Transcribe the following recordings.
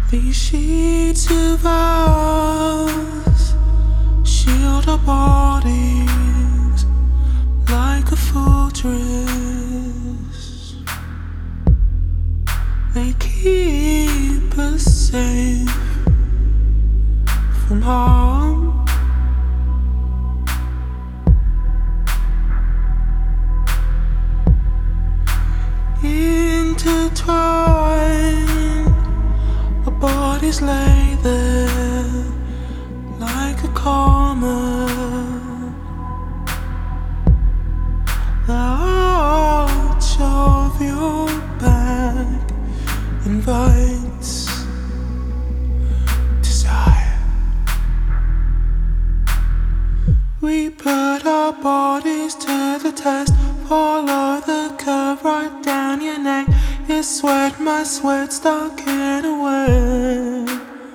These sheets of ours shield our bodies like a fortress. They keep us safe from harm. Intertwined, our bodies lay there like a comet. The arch of your back invites desire. We put our bodies to the test. Follow the curve right down your neck. Your sweat, my sweat, stuck in a web.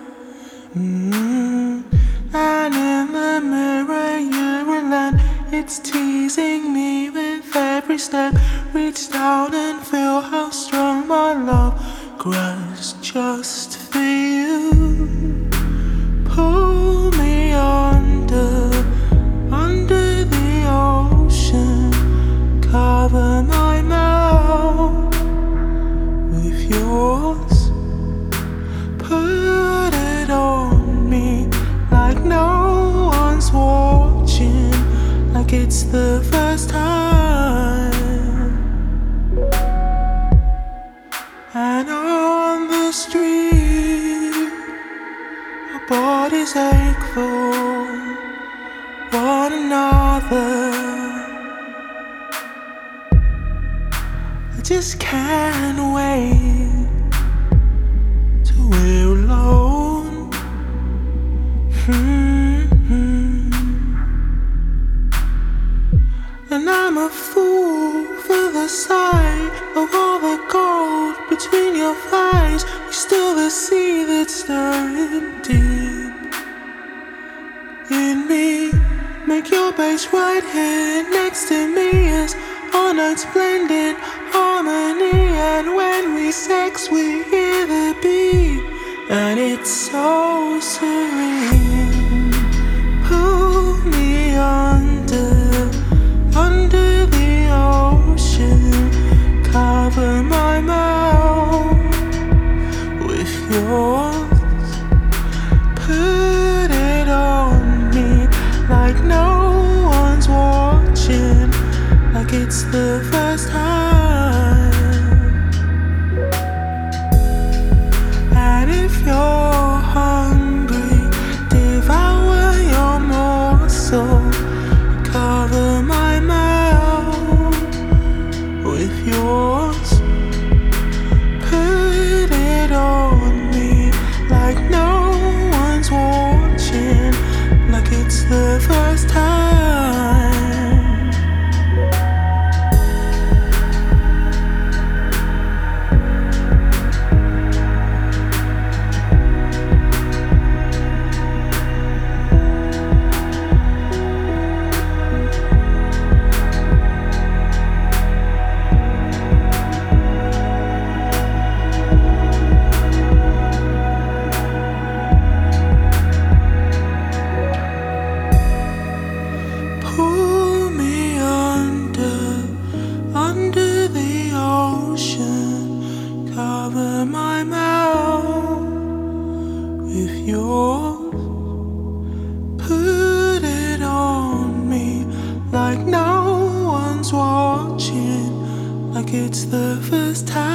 And in the mirror you relent. It's teasing me with every step. Reach down and feel how strong my love grows just for you. Pull me under the ocean. Cover my mouth with yours. Put it on me like no one's watching, like it's the first time. And on the street, our bodies ache for one another. I just can't wait till we're alone. And I'm a fool for the sight of all the gold between your thighs. You're still the sea that's stirring deep in me. Make your base right here next to me as our notes blend in harmony. And when we sex, we hear the beat, and it's so serene. Pull me under the ocean. Cover my mouth with yours. Put it on me like no one's watching, like it's the first time. And if you're hungry, devour your morsel. Cover my mouth with yours. Put it on me like no one's watching, like it's the first time. Pull me under the ocean. Cover my mouth with yours. Put it on me like no one's watching, like it's the first time.